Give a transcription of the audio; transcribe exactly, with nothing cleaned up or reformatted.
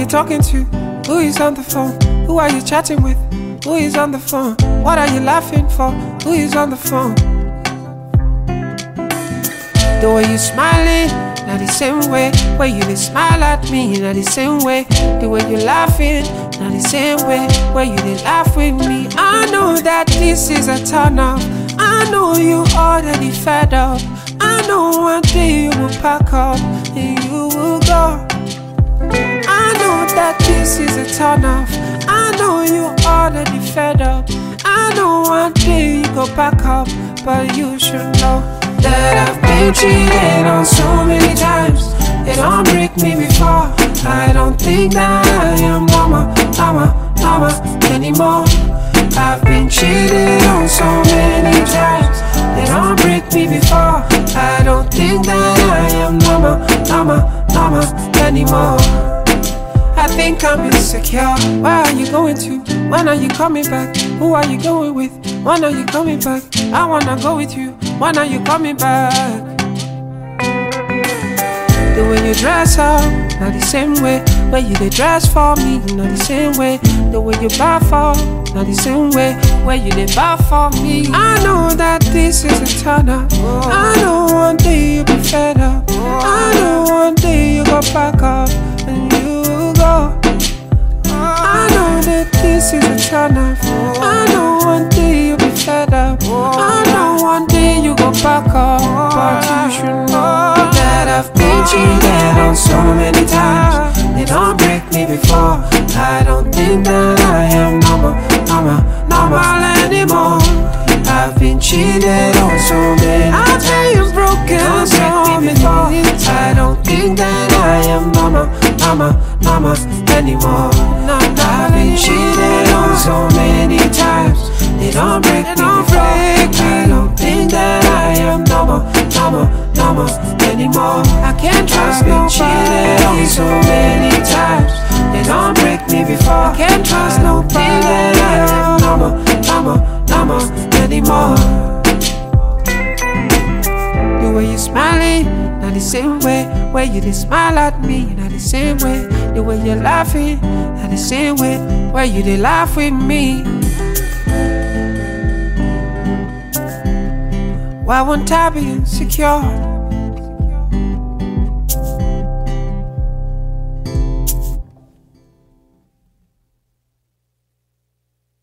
you talking to? Who is on the phone? Who are you chatting with? Who is on the phone? What are you laughing for? Who is on the phone? The way you smiling, not the same way. Way you dey smile at me, not the same way. The way you laughing, not the same way. Way you dey laugh with me. I know that this is a turn off. I know you already fed up. I know one day you will pack up and you will go. I know that this is a turn off. I know you already fed up. I know one day you go back up, but you should know that I've been cheated on so many times. They don't break me before. I don't think that I am normal, normal, normal anymore. I've been cheated on so many times. They don't break me before. I don't think that I am normal, normal, normal anymore. I think I'm insecure. Where are you going to? When are you coming back? Who are you going with? When are you coming back? I wanna go with you. When are you coming back? The way you dress up, not the same way. Way you dey dress for me, not the same way. The way you buy for, not the same way. Way you dey buy for me. I know that this is a turn up. I know one day you'll be fed up. I know one day you go back up and you go. I know that this is a turn up. I know one day you'll be fed up. I know one day you go back up, but you should know that I've been cheated on so many times. They don't break me before. I don't think that I am normal, normal, normal anymore. I've been cheated on so many times. I've been broken so many times. I don't think that I am normal, normal, normal anymore. I've been cheated on so many times. They don't break me before. I don't think that I am normal, normal, normal anymore. I can't trust nobody. I've been cheated on so many times. They don't break me before. I can't trust nobody. That I am normal, normal, normal anymore. The way you smiling, not the same way. Way you dey smile at me, not the same way. The way you're laughing, not the same way. Way you dey laugh with me. Why won't I be insecure?